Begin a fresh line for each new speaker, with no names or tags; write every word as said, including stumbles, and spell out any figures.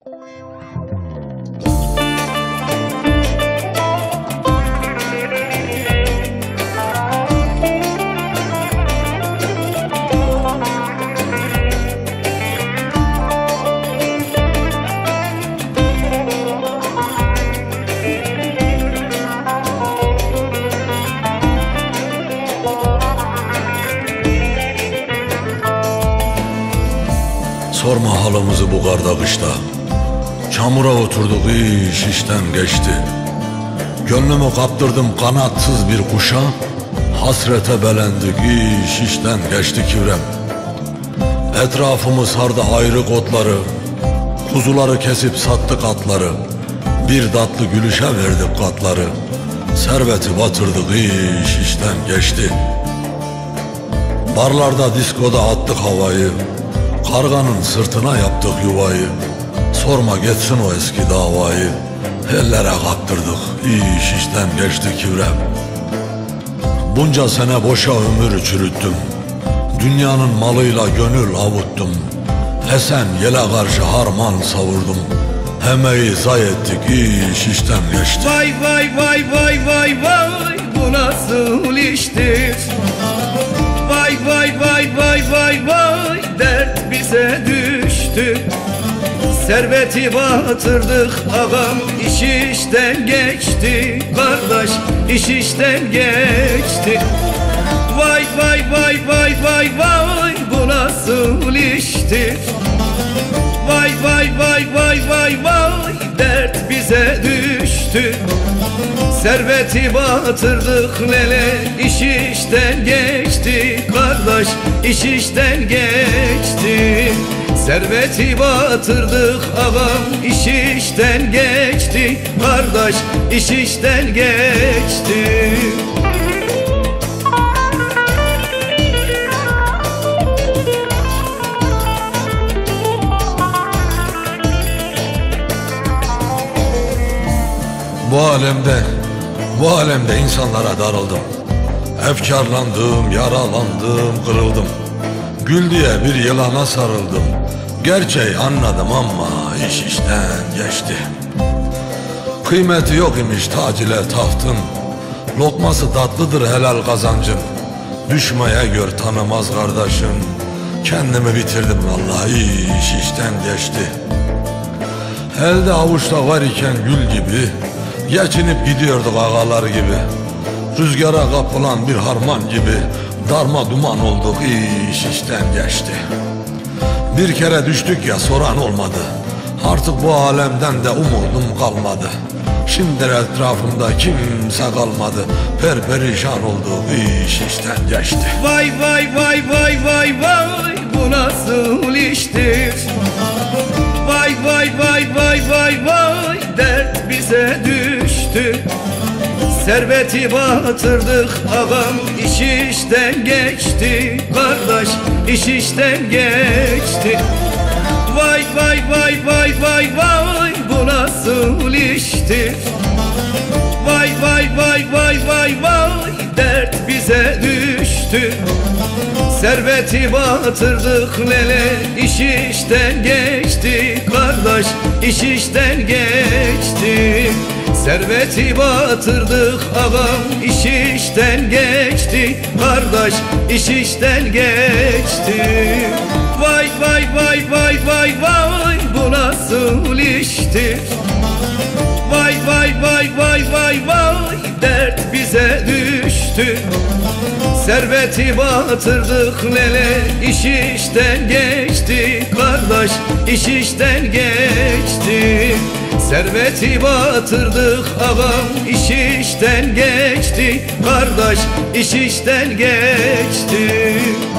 Sorma halımızı bu karda kışta, çamura oturduk iş işten geçti. Gönlümü kaptırdım kanatsız bir kuşa, hasrete belendik iş işten geçti kivrem. Etrafımı sardı ayrı otları, kuzuları kesip sattık atları. Bir tatlı gülüşe verdik katları, serveti batırdık iş işten geçti. Barlarda diskoda attık havayı, karganın sırtına yaptık yuvayı. Sorma geçsin o eski davayı, ellere kaptırdık iş işten geçti kivrem. Bunca sene boşa ömür çürüttüm, dünyanın malıyla gönül avuttum. Esen yele karşı harman savurdum, emeği zayi ettik iş işten geçti.
Vay vay vay vay vay vay, bu nasıl iştir? Vay vay vay vay vay vay, dert bize düştü. Serveti batırdık ağam, iş işten geçti. Kardeş iş işten geçti. Vay vay vay vay vay vay, bu nasıl iştir? Vay vay vay vay vay vay, dert bize düştü. Serveti batırdık lele, iş işten geçti. Kardeş iş işten geçti. Serveti batırdık ağam, iş işten geçti. Kardeş iş işten geçti.
Bu alemde, bu alemde insanlara darıldım. Efkarlandım, yaralandım, kırıldım. Gül diye bir yılana sarıldım. Gerçeği anladım ama iş işten geçti. Kıymeti yok imiş tac ile tahtın, lokması tatlıdır helal kazancın. Düşmeye gör tanımaz kardeşim, kendimi bitirdim vallahi iş işten geçti. Elde avuçta var iken gül gibi, geçinip gidiyorduk ağalar gibi. Rüzgara kapılan bir harman gibi, darma duman olduk iş işten geçti. Bir kere düştük ya soran olmadı, artık bu alemden de umudum kalmadı. Şimdi etrafımda kimse kalmadı, perperişan olduk iş işten geçti.
Vay vay vay vay vay vay, bu nasıl iştir? Vay vay vay vay vay vay, dert bize düştü. Serveti batırdık ağam, iş işten geçti. Kardeş iş işten geçti. Vay vay vay vay vay vay, bu nasıl iştir? Vay vay vay vay vay vay, dert bize düştü. Serveti batırdık lele, iş işten geçti. Kardeş iş işten geçti. Serveti batırdık ağam, iş işten geçti. Kardeş iş işten geçti. Vay vay vay vay vay vay, bu nasıl iştir? Vay vay vay vay vay vay, dert bize düştü. Serveti batırdık lele, iş işten geçti. Kardeş iş işten geçti. Serveti batırdık ağam, iş işten geçti. Kardeş iş işten geçti.